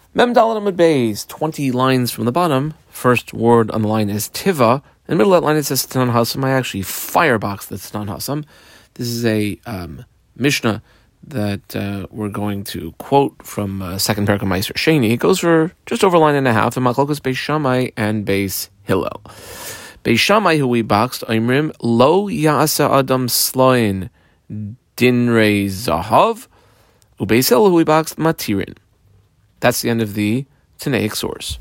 Mem Dalet Amud Beis, 20 lines from the bottom. First word on the line is Tiva. In the middle of that line it says Tanan Hasam. I actually firebox the Tanan Hasam. This is a Mishnah that we're going to quote from second parak of Meiser Sheni. It goes for just over a line and a half. And Machlokas Beis Shammai and Beis Hillel. Beis Shammai, who we boxed, Oimrim Lo Ya'asa Adam Sloin Dinrei Zahav. Ubeis Hillel, who we boxed, Matirin. That's the end of the Tanaic source.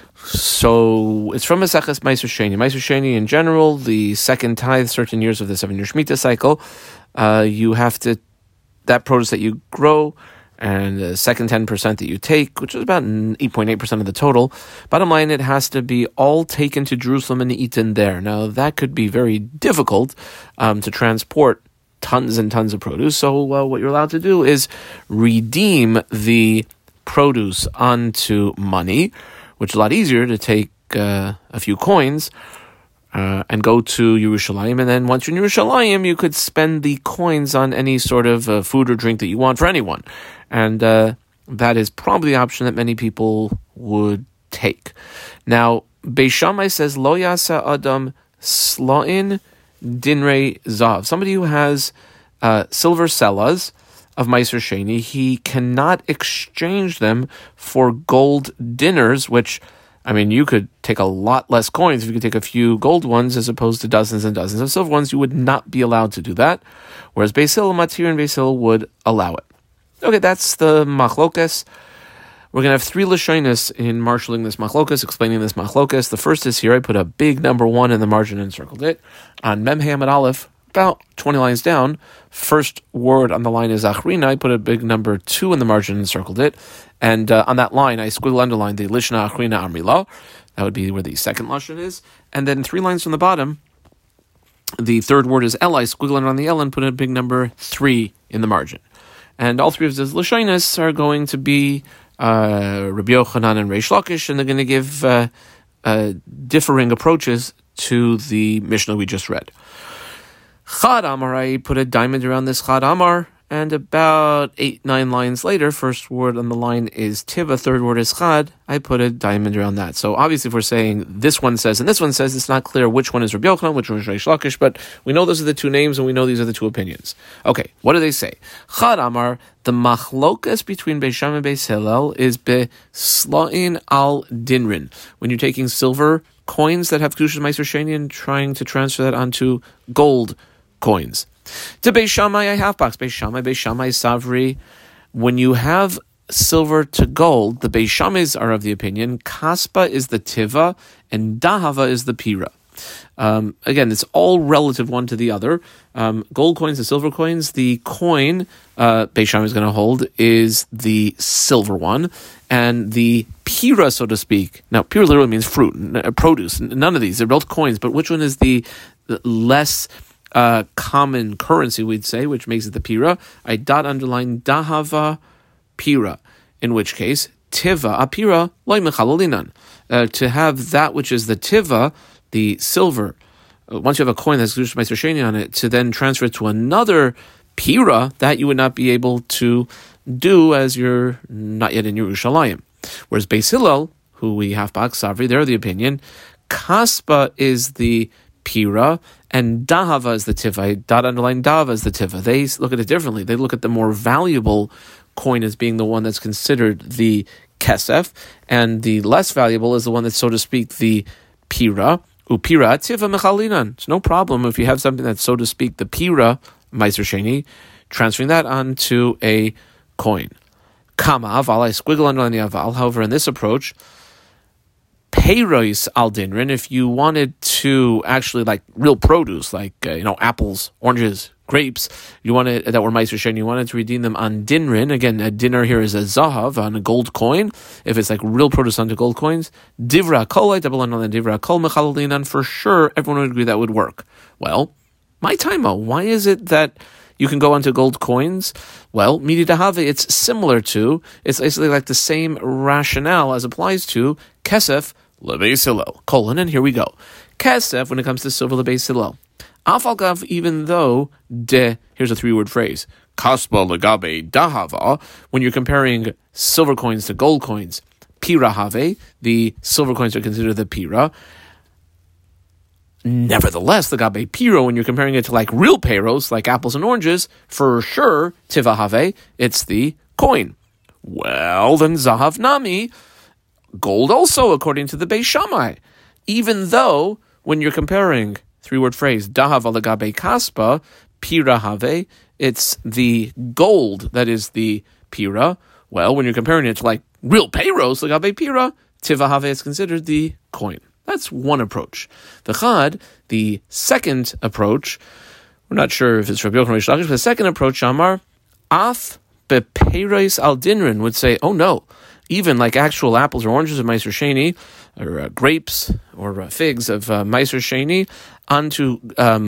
So it's from Maseches Meiser Sheni. Meiser Sheni in general, the second tithe, certain years of the 7-year Shemitah cycle, you have to, that produce that you grow, and the second 10% that you take, which is about 8.8% of the total, bottom line, it has to be all taken to Jerusalem and eaten there. Now, that could be very difficult to transport tons and tons of produce, so what you're allowed to do is redeem the produce onto money, which is a lot easier to take a few coins and go to Yerushalayim, and then once you're in Yerushalayim, you could spend the coins on any sort of food or drink that you want for anyone, and that is probably the option that many people would take. Now, Beis Shammai says, Lo Yasa Adam Sloin Dinrei Zav. Somebody who has silver sellas of Meiser Sheni, he cannot exchange them for gold dinners, which, I mean, you could take a lot less coins if you could take a few gold ones as opposed to dozens and dozens of silver ones. You would not be allowed to do that, whereas Beis Hillel, Matir, and Beis Hillel would allow it. Okay, that's the Machlokas. We're going to have 3 Lashonos in marshalling this Machlokas, explaining this Machlokas. The first is here. I put a big number 1 in the margin and circled it. On Mem Hamad Aleph, about 20 lines down, first word on the line is Achrina. I put a big number 2 in the margin and circled it. And on that line, I squiggle underlined the Lishna Achrina Amrila. That would be where the second Lashon is. And then 3 lines from the bottom, the third word is El. I squiggle underline the El and put a big number 3 in the margin. And all 3 of those Lashonos are going to be Rabbi Yochanan and Reish Lakish, and they're going to give differing approaches to the Mishnah we just read. Chad Amar, I put a diamond around this Chad Amar, and about 8-9 lines later, first word on the line is Tiva, third word is Chad, I put a diamond around that. So obviously if we're saying this one says and this one says, it's not clear which one is Rabbi Yochanan, which one is Reish Lakish, but we know those are the 2 names and we know these are the 2 opinions. Okay, what do they say? Chad Amar, the machlokas between Beis Shammai and Beis Hillel is beslain al dinrin. When you're taking silver coins that have Kedushas Meiser Sheni and trying to transfer that onto gold coins. To Beis Shammai, I have box. Beis Shammai, Savri. When you have silver to gold, the Beis Shammais are of the opinion Kaspa is the Tiva and Dahava is the Pira. Again, it's all relative one to the other. Gold coins and silver coins, the coin Beis Shammai is going to hold is the silver one, and the pira, so to speak. Now, pira literally means fruit, produce. None of these, they're both coins, but which one is the less common currency, we'd say, which makes it the pira? I underline dahava pira, in which case, tiva, apira, loy mechalalinan. To have that which is the tiva, the silver, once you have a coin that's Kedushas Meiser Sheni on it, to then transfer it to another pira, that you would not be able to do as you're not yet in Yerushalayim. Whereas Beis Hillel, who we have box Savri, they're the opinion, Kaspa is the pira, and Dahava is the tiva. Underline Dahava is the tiva. They look at it differently. They look at the more valuable coin as being the one that's considered the kesef, and the less valuable is the one that's, so to speak, the pira. Upira tiva mechalinan. It's no problem if you have something that's, so to speak, the pira, Meiser Sheni, transferring that onto a coin. Kama aval, I squiggle underline the aval. However, in this approach, peiros al dinrin, if you wanted to actually, like real produce, like apples, oranges, grapes, you wanted that were Meiser Sheni, you wanted to redeem them on dinrin. Again, a dinner here is a zahav, on a gold coin. If it's like real produce onto gold coins, divra kol, I double on the divra kol mechalalinan, for sure everyone would agree that would work. Well, my taima, why is it that you can go onto gold coins? Well, midi dahave, it's similar to, it's basically like the same rationale as applies to kesef lebeis Hillel. And here we go. Kesef, when it comes to silver lebeis Hillel. Afalgav, even though here's a 3-word phrase, kaspa legabe dahava, when you're comparing silver coins to gold coins, pira have, the silver coins are considered the pira. Nevertheless, the gabe piro, when you're comparing it to like real peros, like apples and oranges, for sure, tiva have, it's the coin. Well, then zahav nami, gold also, according to the Beis Shammai. Even though, when you're comparing, three-word phrase, dahav alagabe kaspa, pira have, it's the gold that is the pira. Well, when you're comparing it to like real peros, lagabe pira, tiva have is considered the coin. That's one approach. The Chad, the second approach, we're not sure if it's Rabbi Yochanan Reish Lakish, but the second approach, Amar, af beperos al dinrin, would say, oh no, even like actual apples or oranges of Meiser Sheni, or grapes or figs of Meiser Sheni, onto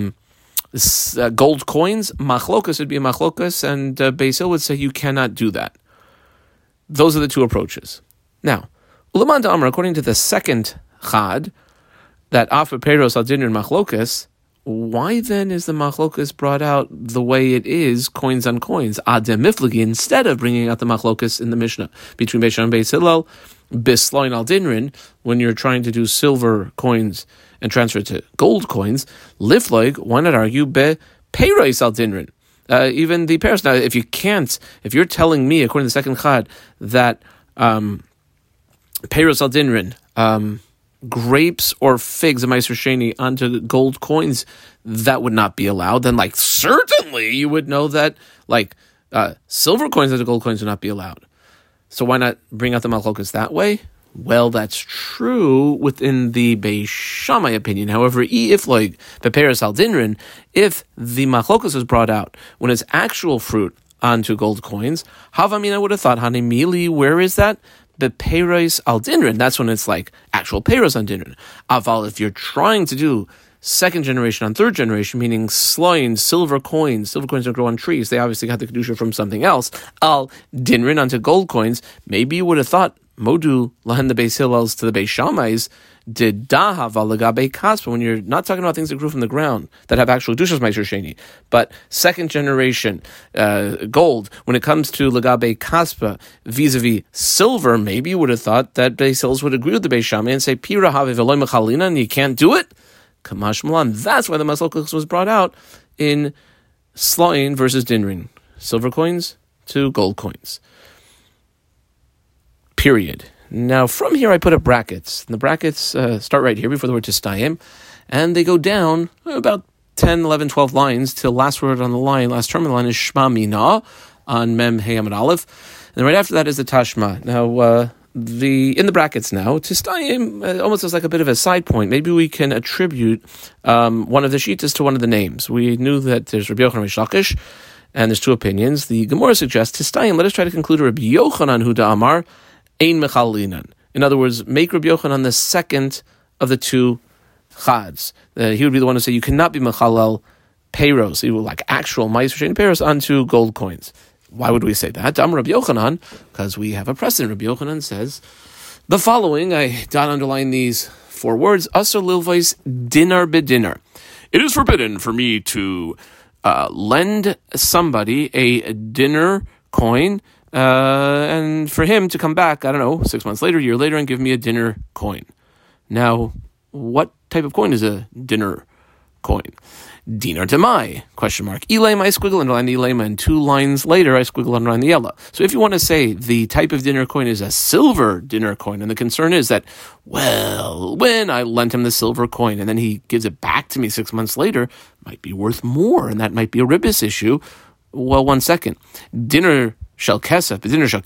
gold coins, machlokas would be a machlokas, and Beis Hillel would say you cannot do that. Those are the two approaches. Now, Ulaman Da'amar, according to the second Chad, that af beperos al dinrin machlokas, why then is the machlokas brought out the way it is, coins on coins, adem miflagi, instead of bringing out the machlokas in the Mishnah between Beis Shammai and Beis Hillel, bisloin al dinrin, when you're trying to do silver coins and transfer it to gold coins, lifloig, why not argue beperos al dinrin? Even the peros. Now, if you're telling me, according to the second Chad, that peros al dinrin, grapes or figs of Meiser Sheni onto gold coins, that would not be allowed, then like certainly you would know that like silver coins onto gold coins would not be allowed. So why not bring out the machlokas that way? Well, that's true within the Beis Shammai opinion. However, if like beperos al dinrin, if the machlokas is brought out when it's actual fruit onto gold coins, Havamina, I would have thought, Hanimili, where is that? Beperos al dinrin. That's when it's like actual peros on dinrin. Aval, if you're trying to do second generation on third generation, meaning sloin, silver coins don't grow on trees. They obviously got the kedusha from something else. Al dinrin onto gold coins. Maybe you would have thought modu lahen the Beis Hillel's to the Beis Shammai's did dahav alagabe kaspa, when you're not talking about things that grew from the ground that have actual kedushas Meiser Sheni, but second generation gold. When it comes to lagabe kaspa vis-a-vis silver, maybe you would have thought that Beis Hillel's would agree with the Beis Shammai and say pira have v'loy mechalina, and you can't do it. Kamash malan. That's why the machlokas was brought out in sloin versus dinrin, silver coins to gold coins. Period. Now, from here, I put up brackets. And the brackets start right here before the word tistayim, and they go down about 10, 11, 12 lines till last word on the line, last term on the line is Shma Mina on Mem Hey Amud Aleph. And right after that is the Tashma. Now, in the brackets now, tistayim almost as like a bit of a side point. Maybe we can attribute one of the shitas to one of the names. We knew that there's Rabbi Yochanan Reish Lakish, and there's two opinions. The Gemara suggests tistayim. Let us try to conclude Rabbi Yochanan Huda Amar Ein mechalinan. In other words, make Rabbi Yochanan the second of the two chads. He would be the one to say you cannot be mechalal peros, like actual Meiser Sheni peros, onto gold coins. Why would we say that? Dam Rabbi Yochanan, because we have a precedent. Rabbi Yochanan says the following. I don't underline these four words. Asur lilvais dinar bedinar. It is forbidden for me to lend somebody a dinar coin, and for him to come back, 6 months later, a year later, and give me a dinar coin. Now, what type of coin is a dinar coin? Dinar demai, question mark. Ilema, I squiggle underline the ilema, and 2 lines later, I squiggle underline the yellow. So if you want to say the type of dinar coin is a silver dinar coin, and the concern is that, well, when I lent him the silver coin, and then he gives it back to me 6 months later, it might be worth more, and that might be a ribis issue. Well, 1 second. Dinar shel kesef, but dinar shel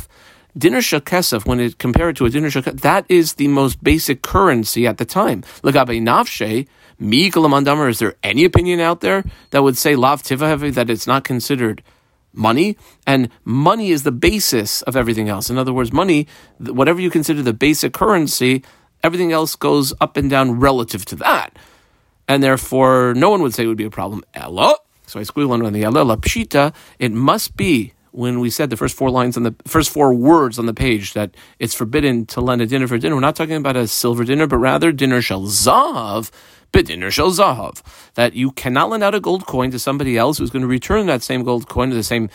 kesef, when it compared to a dinar shel kesef, that is the most basic currency at the time. Lagabe nafshe, mi kalaman damar, is there any opinion out there that would say lav tiva hevi, that it's not considered money? And money is the basis of everything else. In other words, money, whatever you consider the basic currency, everything else goes up and down relative to that. And therefore, no one would say it would be a problem. Ella, so I squeal on the ella, la pshita, it must be, when we said the first 4 words on the page that it's forbidden to lend a dinner for dinner, we're not talking about a silver dinner, but rather dinner shel zav b'diner shel zahav, that you cannot lend out a gold coin to somebody else who's going to return that same gold coin to the same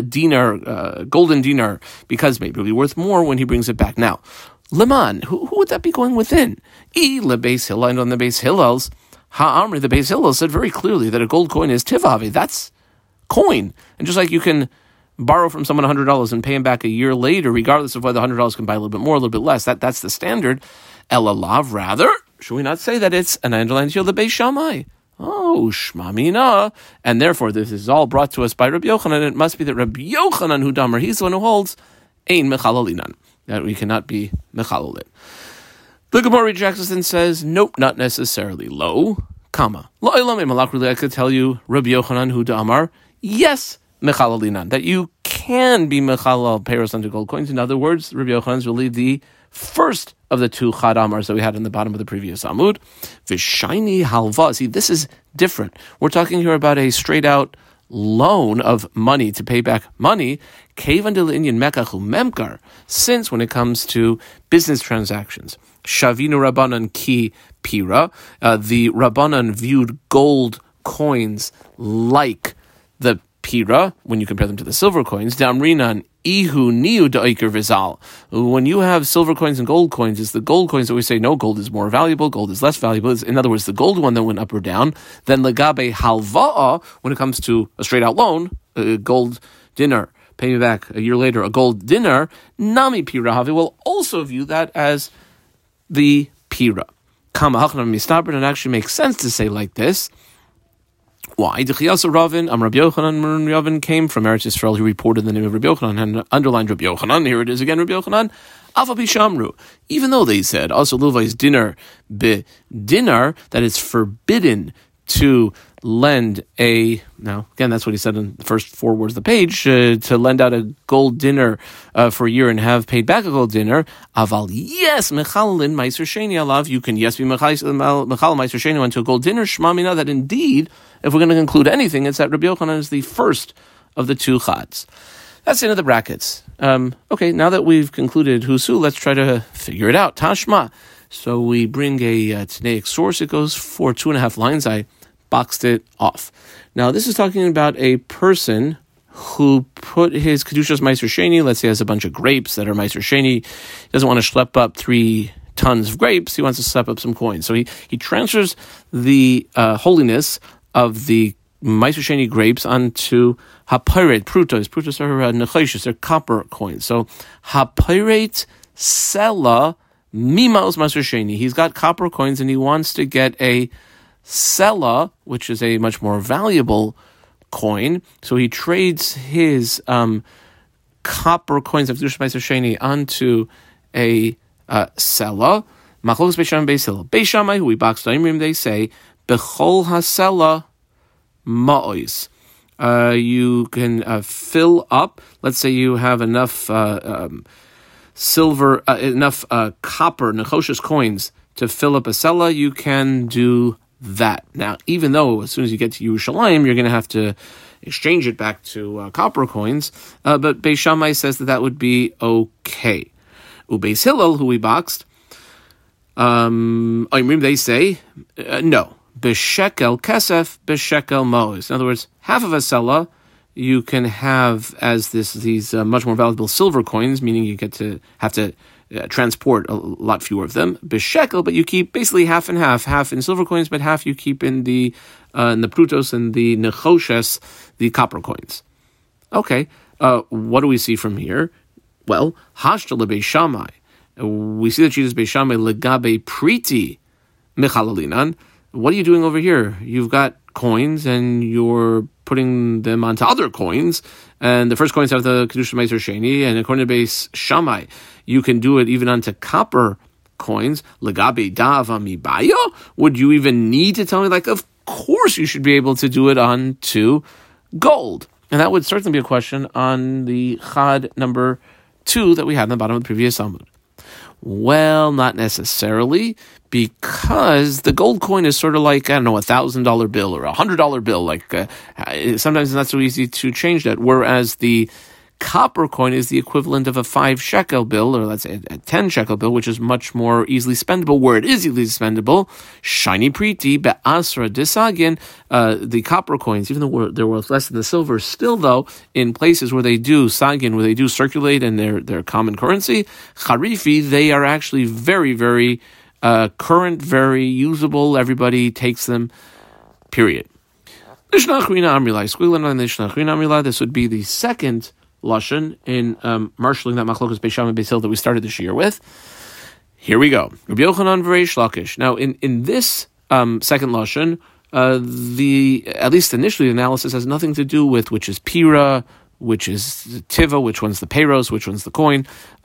golden dinar, because maybe it'll be worth more when he brings it back. Now, Leman, who would that be going within? Lebeis Hillel, and on the Beis Hillel's, Ha'amri, the Beis Hillel said very clearly that a gold coin is tivavi, that's coin. And just like you can borrow from someone $100 and pay him back a year later, regardless of whether $100 can buy a little bit more, a little bit less, that's the standard. Elalav, rather, should we not say that it's an underline to the Beis Shammai? Oh, shmamina. And therefore, this is all brought to us by Rabbi Yochanan. It must be that Rabbi Yochanan, who damer, he's the one who holds ein mechalalinan, that we cannot be mechalal it. The Gemara rejects this and says, nope, not necessarily. Lo, comma. Lo elam emalach, really, I could tell you, Rabbi Yochanan, who damer, yes, mechalalinan, that you can be mechalal peiros onto gold coins. In other words, Rabbi Yochanan is really the first of the two chad amars that we had in the bottom of the previous amud. V'shayni halva. See, this is different. We're talking here about a straight out loan of money to pay back money. Kevan de l'inyan mekachu memkar. Since when it comes to business transactions, shavinu rabbanan ki pira, the rabbanan viewed gold coins like the pira when you compare them to the silver coins. Damrinan ihu niu da'ikr vizal. When you have silver coins and gold coins, it's the gold coins that we say no, gold is more valuable, gold is less valuable. It's, in other words, the gold one that went up or down. Then legabe halva'a, when it comes to a straight out loan, a gold dinar, pay me back a year later, a gold dinar, nami pirahavi will also view that as the pira. Kama hachnam mistaber, and it actually makes sense to say like this. Why? D'chiyasa Ravin, Rabbi Yochanan, Ravin came from Eretz Yisrael. He reported the name of Rabbi Yochanan and underlined Rabbi Yochanan. Here it is again, Rabbi Yochanan. Afapi Shamru. Even though they said, also Luvai's dinar, dinar, that it's forbidden to lend a, now again, that's what he said in the first four words of the page, to lend out a gold dinar for a year and have paid back a gold dinar. Aval, yes, mechalin meiser sheni alav, you can yes be mechal meiser sheni onto a gold dinar. Shmamina, that indeed, if we're going to conclude anything, it's that Rabbi Yochanan is the first of the two chads. That's the end of the brackets. Okay, now that we've concluded Husu, let's try to figure it out. Tashma. So we bring a Tanaic source. It goes for 2.5 lines. I boxed it off. Now, this is talking about a person who put his Kedushas Meiser Sheni, let's say has a bunch of grapes that are Meiser Sheni. He doesn't want to schlep up 3 tons of grapes. He wants to schlep up some coins. So he transfers the holiness of the Meiser Sheni grapes onto Hapirate Prutos. Prutos are nechoshes, they're copper coins. So Hapirate Sela Mimaos Meiser Sheni. He's got copper coins and he wants to get a Sela, which is a much more valuable coin. So he trades his copper coins of Kedushas Meiser Sheni onto a Sela. Machlokes Beis Shammai Beis Hillel. Beis Shammai, who we boxed Imrim, they say Bechol HaSela Ma'ois. You can fill up. Let's say you have enough silver, enough copper, nechoshes coins to fill up a Sela. You can do that. Now, even though as soon as you get to Yerushalayim, you're going to have to exchange it back to copper coins, but Beis Shammai says that would be okay. Beis Hillel, who we boxed, they say no. B'shekel kesef, b'shekel mois. In other words, half of a sela you can have as these much more valuable silver coins, meaning you get to have to transport a lot fewer of them. B'shekel, but you keep basically half and half in silver coins, but half you keep in the prutos and the nechoshes, the copper coins. Okay, what do we see from here? Well, hashta leBeis Shammai. We see that Jesus Beis Shammai legabe priti michalalinan. What are you doing over here? You've got coins and you're putting them onto other coins, and the first coins have the Kedushas Meiser Sheni, and according to Beis Shammai, you can do it even onto copper coins. Legabe dava mibaya? Would you even need to tell me? Like, of course you should be able to do it onto gold. And that would certainly be a question on the chad number 2 that we had in the bottom of the previous Amud. Well, not necessarily, because the gold coin is sort of like, I don't know, $1,000 bill or $100 bill. Like sometimes it's not so easy to change that. Whereas the Copper coin is the equivalent of a 5 shekel bill, or let's say a 10 shekel bill, which is much more easily spendable. Where it is easily spendable, shiny priti be'asra disagin, the copper coins, even though they're worth less than the silver, still though, in places where they do sagin, where they do circulate and they're common currency, charifi, they are actually very, very current, very usable. Everybody takes them, period. This would be the second lashon in marshalling that machlokas Beis Shammai and Beis Hillel that we started this year with. Here we go. Rabbi Yochanan v'Reish Lakish. Now, in this second lashon, at least initially, the analysis has nothing to do with which is pira, which is tiva, which one's the peiros, which one's the coin.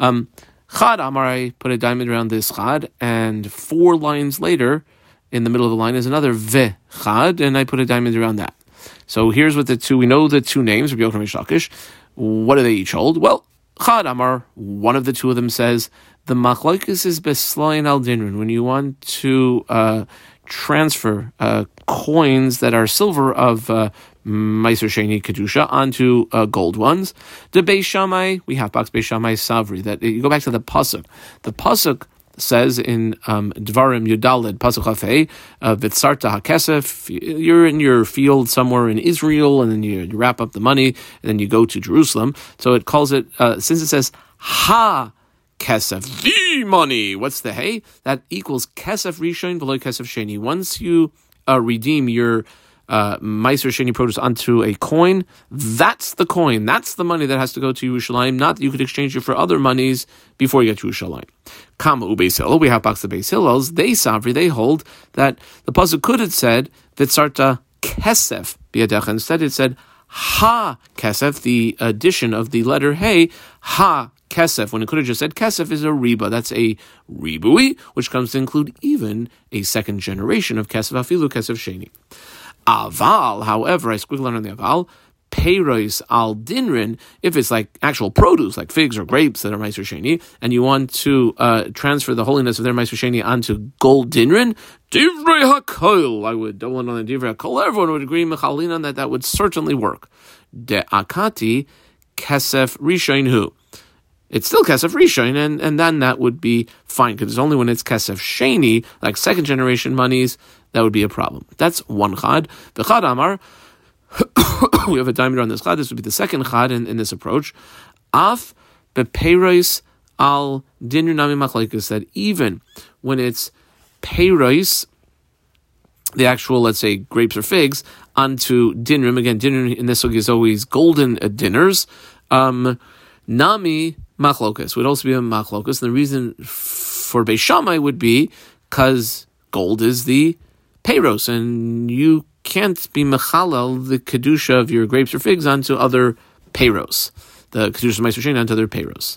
Chad Amarai, put a diamond around this chad, and 4 lines later, in the middle of the line is another ve chad, and I put a diamond around that. So here's what we know the 2 names, Rabbi Yochanan and Lakish. What do they each hold? Well, Chad Amar, one of the 2 of them says, the machlokes is beslayin al dinrin, when you want to transfer coins that are silver of Meiser Sheni Kedusha onto gold ones. The Beis Shammai, we have box Beis Shammai Savri, that you go back to the Pasuk. The Pasuk says in Dvarim Yudaled Pasuk Hafei, Vitzarta HaKesef, you're in your field somewhere in Israel, and then you wrap up the money, and then you go to Jerusalem. So it calls it, since it says Ha Kesef, the money. What's the hey? That equals Kesef Rishon below Kesef Sheni. Once you redeem your Meiser Sheni produce onto a coin, that's the coin. That's the money that has to go to Yerushalayim, not that you could exchange it for other monies before you get to Yerushalayim. Kama uBeis Hillel, we have box the Beis Hillels, they hold that the pasuk could have said Vitzarta Kesef biyadecha. Instead it said Ha Kesef, the addition of the letter Hey, Ha Kesef, when it could have just said Kesef is a riba. That's a ribui, which comes to include even a second generation of Kesef, afilu Kesef Sheni. Aval, however, I squiggle on the aval, peiros al dinrin, if it's like actual produce, like figs or grapes that are Meiser Sheni, and you want to transfer the holiness of their Meiser Sheni onto gold dinrin, divrei hakol, I would double it on the divrei hakol, everyone would agree, mechalin, on that would certainly work. De akati kesef rishon hu. It's still Kesef Rishon, and then that would be fine, because it's only when it's Kesef Sheni, like second generation monies, that would be a problem. That's one chad. The chad Amar, we have a diameter on this chad, this would be the second chad in this approach. Af bepeiros al dinner nami machlokes, that even when it's peiros, the actual, let's say, grapes or figs, onto dinner, again, dinner in this is always golden dinners, nami machlokes would also be a machlokes, and the reason for Beis Shammai would be because gold is the peiros, and you can't be mechalal the kedusha of your grapes or figs onto other peiros, the kedusha of Meiser Sheni onto other peiros.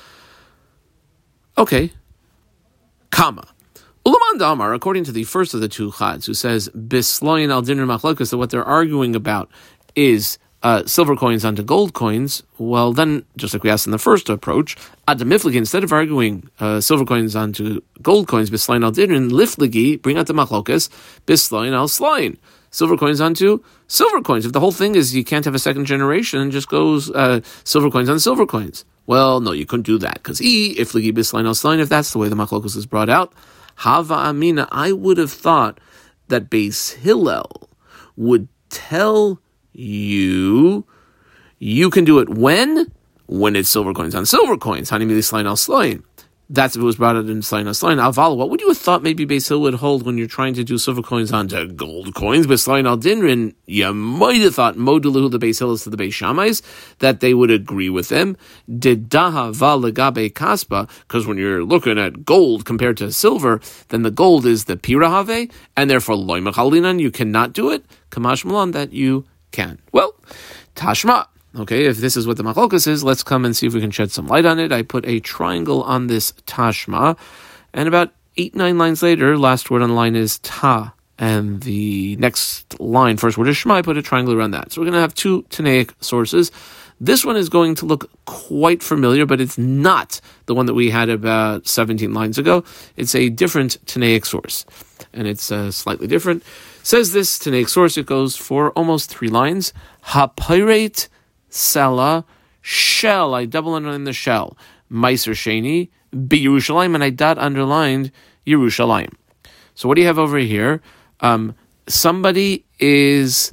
Okay, comma. Ulaman Damar, according to the first of the 2 chads, who says bisloyin al dinner machlokes, that what they're arguing about is silver coins onto gold coins, well then, just like we asked in the first approach, Adamifligi, instead of arguing silver coins onto gold coins, bislain al dinrin, lifligi, bring out the machlokes, bislain al slain, silver coins onto silver coins. If the whole thing is you can't have a second generation, and just goes silver coins on silver coins. Well, no, you couldn't do that, because ifligi bislain al slain, if that's the way the machlokes is brought out, hava amina, I would have thought that Beis Hillel would tell you can do it when it's silver coins on silver coins. Hanimili slain al slain. That's if it was brought out in slain al slain. Aval, what would you have thought maybe Beis Hillel would hold when you're trying to do silver coins onto gold coins? But slain al dinrin, you might have thought modulu the Beis Hillel to the Beis Shammais, that they would agree with them. Didaha val legabe kaspa, because when you're looking at gold compared to silver, then the gold is the pirahave, and therefore loy mechalinan, you cannot do it. Kamash malan, that you can. Well, Tashma. Okay, if this is what the machlokas is, let's come and see if we can shed some light on it. I put a triangle on this Tashma, and about 8-9 lines later, last word on the line is Ta, and the next line, first word is Shema, I put a triangle around that. So we're going to have 2 Tanaic sources. This one is going to look quite familiar, but it's not the one that we had about 17 lines ago. It's a different Tanaic source, and it's slightly different. Says this Tanaic source, it goes for almost 3 lines. Ha-pirate Sela shell, I double underline the shell, Meiser Sheni, Be Yerushalayim, and I dot underlined Yerushalayim. So what do you have over here? Somebody is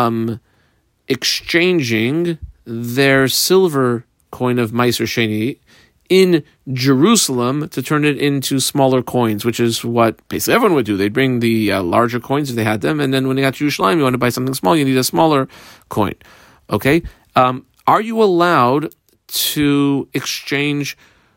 exchanging their silver coin of Meiser Sheni in Jerusalem to turn it into smaller coins, which is what basically everyone would do. They'd bring the larger coins if they had them, and then when they got to Yerushalayim, you want to buy something small, you need a smaller coin. Okay? Are you allowed to exchange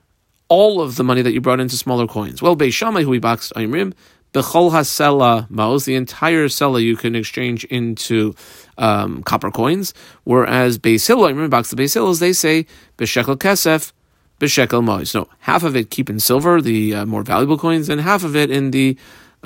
all of the money that you brought into smaller coins? Well, Beis Shammai, who we boxed Ayimrim, Bechol HaSela Maos, the entire Sela you can exchange into copper coins, whereas Beis Hillel, Ayimrim box the Beis Hillels, they say B'shekel Kesef, B'shekel Maos. No, half of it keep in silver, the more valuable coins, and half of it in the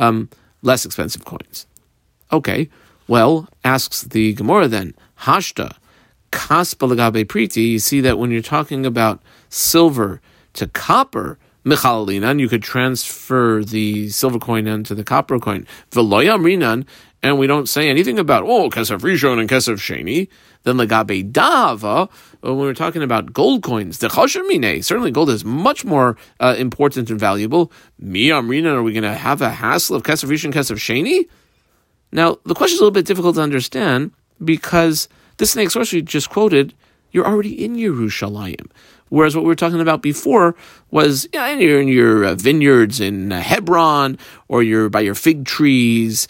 less expensive coins. Okay, well, asks the Gemara then, Hashta, Kaspa Lagabe Priti, you see that when you're talking about silver to copper, Michalalinan, you could transfer the silver coin into the copper coin. V'loyam rinan, and we don't say anything about, Kesef Rishon and Kesef Sheni. Then Lagabe Dava, when we're talking about gold coins, certainly gold is much more important and valuable. Miyam rinan, are we going to have a hassle of Kesef Rishon, Kesef Sheni? Now, the question is a little bit difficult to understand because this next source we just quoted, you're already in Yerushalayim. Whereas what we were talking about before was, you're in your vineyards in Hebron, or you're by your fig trees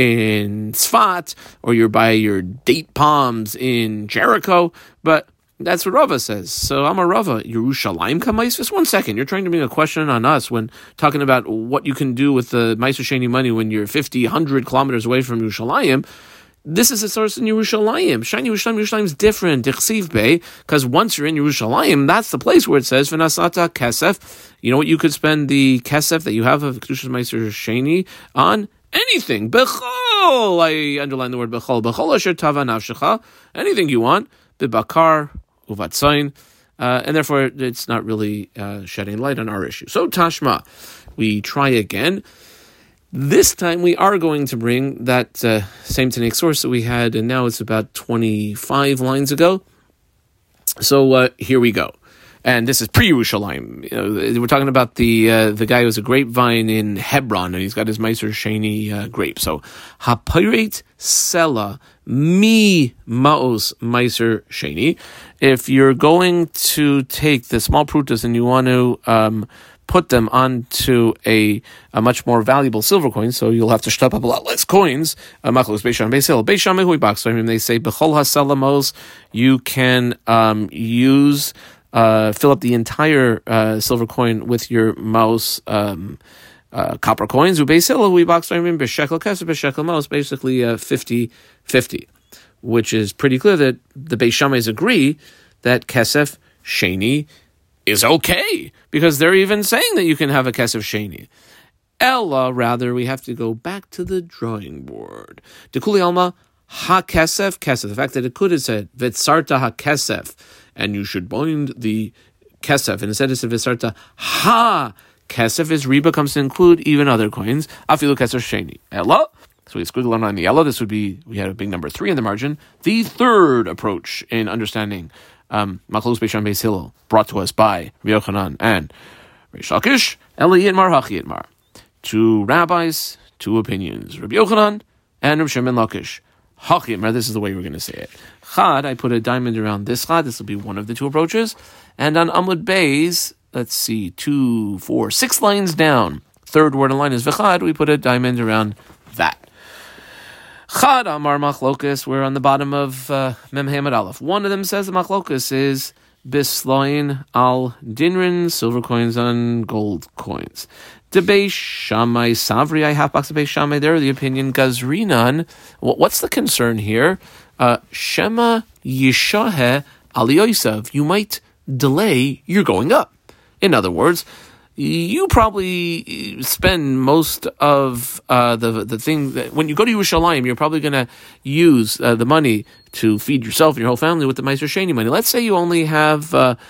in Tzfat, or you're by your date palms in Jericho. But that's what Rava says. So I'm a Rava. Yerushalayim kamais? Just 1 second. You're trying to bring a question on us when talking about what you can do with the Meiser Sheni money when you're 50, 100 kilometers away from Yerushalayim. This is a source in Yerushalayim. Shani Yerushalayim is different, because once you're in Yerushalayim, that's the place where it says, V'nasata kesef. You know what you could spend the kesef that you have of Kedushas Meiser Sheni on? Anything. Bechol. I underline the word bechol. Bechol asher tava nafshecha. Anything you want. Bibakar, uvatzain. And therefore, it's not really shedding light on our issue. So, Tashma, we try again. This time we are going to bring that same Tanakh source that we had, and now it's about 25 lines ago. So here we go. And this is pre-Yerushalayim. We're talking about the guy who has a grapevine in Hebron, and he's got his Meiser Sheni grape. So, Hapiret Sela Mi Maos Meiser Sheni. If you're going to take the small prutas and you want to put them onto a much more valuable silver coin, so you'll have to shtup up a lot less coins. Machlokes Beis Shammai Beis Hillel. Beis Shammai hui box. They say Bechol HaSela Maos, you can use fill up the entire silver coin with your Maos copper coins. Beis Hillel hui box. B'shekel kesef b'shekel Maos, basically 50-50, which is pretty clear that the Beis Shammais agree that Kesef Sheni is okay, because they're even saying that you can have a Kesef Sheni. Ella, rather, we have to go back to the drawing board. Dekuli Alma, ha-Kesef, Kesef. The fact that it could have said, Vetsarta ha-Kesef, and you should bind the Kesef, and instead it said Vetsarta ha-Kesef, is Reba comes to include even other coins. Afilu Kesef Sheni. Ella, so we squiggle on the Ella, this would be, we had a big number 3 in the margin. The third approach in understanding Machlokes Beis Shammai Beis Hillel, brought to us by Rabbi Yochanan and Reish Lakish, Eli Yitmar, Hachi Yitmar. 2 rabbis, 2 opinions. Rabbi Yochanan and Rabbi Shimon Lakish. Hachi Yitmar, this is the way we're going to say it. Chad, I put a diamond around this chad. This will be one of the 2 approaches. And on Amud Beis, let's see, 2, 4, 6 lines down. Third word in line is V'chad. We put a diamond around that. Chad Amar Machlokas, we're on the bottom of Mem Hamad Aleph. One of them says the Machlokas is Bisloin al Dinrin, silver coins on gold coins. The Beis Shammai Savri, I half box of Beis Shammai there, the opinion Gazrinan. What's the concern here? Shema Yishahe Ali Yosav, you might delay your going up. In other words, you probably spend most of the thing that when you go to Yerushalayim, you're probably going to use the money to feed yourself and your whole family with the Meiser Sheni money. Let's say you only have,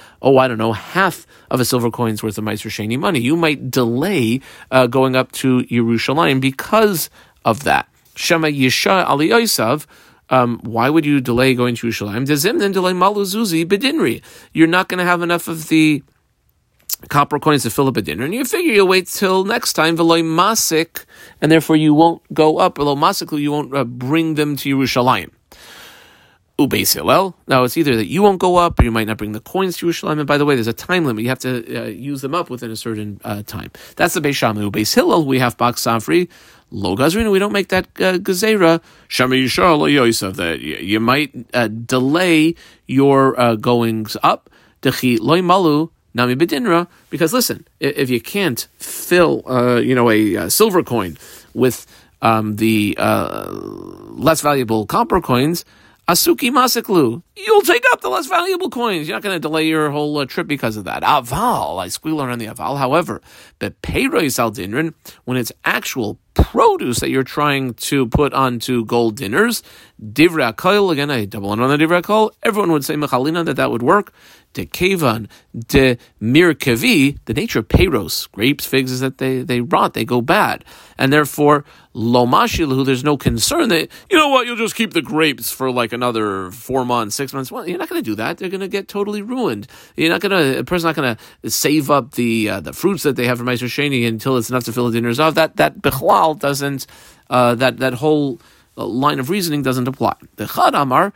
half of a silver coin's worth of Meiser Sheni money. You might delay going up to Yerushalayim because of that. Shema Yisha Ali Yosav, why would you delay going to Yerushalayim? Dezim then delay malu zuzi bedinri. You're not going to have enough of the copper coins to fill up a dinner, and you figure you'll wait till next time, veloy masik, and therefore you won't go up, veloy masik, you won't bring them to Yerushalayim. Ubeis Hillel. Now it's either that you won't go up, or you might not bring the coins to Yerushalayim. And by the way, there's a time limit; you have to use them up within a certain time. That's the Beis Shammai. Ubeis Hillel, we have Bak Safri. Lo Gazrina, we don't make that Gezerah. Shama Yishar Lo Yosef, that you might delay your goings up. Dechi Loy Malu Nami Bedinra, because listen, if you can't fill, a silver coin with the less valuable copper coins, Asuki Masiklu, you'll take up the less valuable coins. You're not going to delay your whole trip because of that. Aval, I squeal around the aval. However, Bepeiro Yisal Dinrin, when it's actual produce that you're trying to put onto gold dinners, Divrei HaKol, again, I double on the Divrei HaKol, everyone would say Mechalina that would work. De Kevan, de Mirkevi, the nature of peiros, grapes, figs, is that they rot, they go bad. And therefore, Lomashilahu, there's no concern that, you know what, you'll just keep the grapes for like another 4 months, 6 months. Well, you're not going to do that. They're going to get totally ruined. A person's not going to save up the fruits that they have from Meiser Sheni until it's enough to fill the dinners off. That Bechlal doesn't, that whole line of reasoning doesn't apply. The Chad Amar,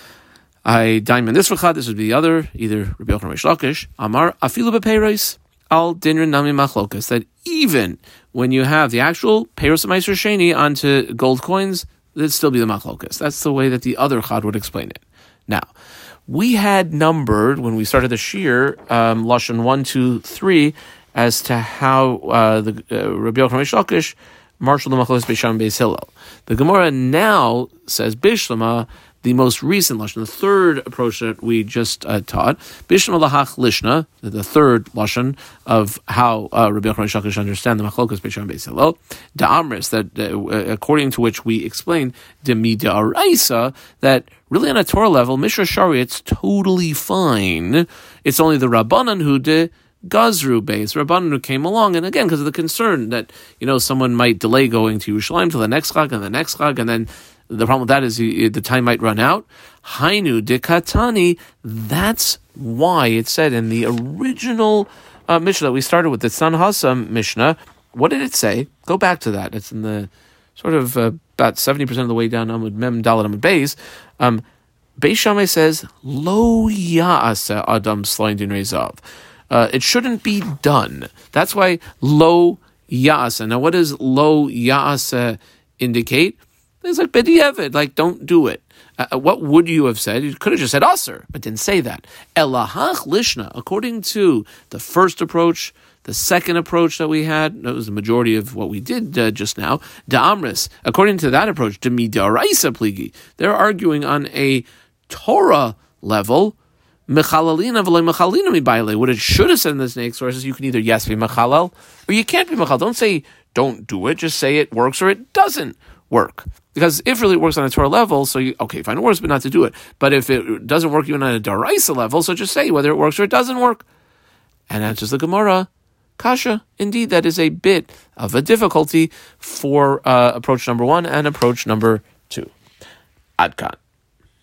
I diamond this v'chad. This would be the other, either Rabbi Yochanan or Reish Lakish. Amar afilu bepeiros al dinrin nami machlokas. That even when you have the actual peiros of Meiser Sheni onto gold coins, it'd still be the machlokas. That's the way that the other chad would explain it. Now, we had numbered when we started the shir lashon 1, 2, 3 as to how the Rabbi Yochanan Reish Lakish marshaled the machlokas Beis Shammai Beis Hillel. The Gemara now says Bishlama, the most recent lashon, the third approach that we just taught, Bishma lahach lishna, the third lashon of how Rabbi Yochanan Reish Lakish understand the machlokas Beis Shammai Beis Hillel, da'amris, that according to which we explain the mid'araisa, that really on a Torah level, Mishra Shari, it's totally fine. It's only the Rabbanan who did Gazru base, Rabbanan who came along, and again, because of the concern that, someone might delay going to Yerushalayim till the next chag and the next chag, and then the problem with that is the time might run out. Hainu de Katani, that's why it said in the original Mishnah that we started with, the Tznan Hasam Mishnah, what did it say? Go back to that. It's in the sort of about 70% of the way down Amud Mem Dalet Amud Beis. Beis Shammai says, Lo Ya'asa Adam Slain Din Rezav. It shouldn't be done. That's why Lo Ya'asa. Now, what does Lo Ya'asa indicate? It's like b'di'evid, like don't do it. What would you have said? You could have just said aser, but didn't say that. Elahach lishna, according to the first approach, the second approach that we had, that was the majority of what we did just now, da'amris, according to that approach, demidaraisa pligi, they're arguing on a Torah level, mechalalina v'lo mechalina mibayle. What it should have said in the snake source is you can either yes be mechalal, or you can't be mechalal. Don't say don't do it, just say it works or it doesn't work. Because if really it works on a Torah level, so fine, it works, but not to do it. But if it doesn't work even on a Daraisa level, so just say whether it works or it doesn't work. And answers the Gemara, Kasha, indeed, that is a bit of a difficulty for approach number 1 and approach number 2. Adkan.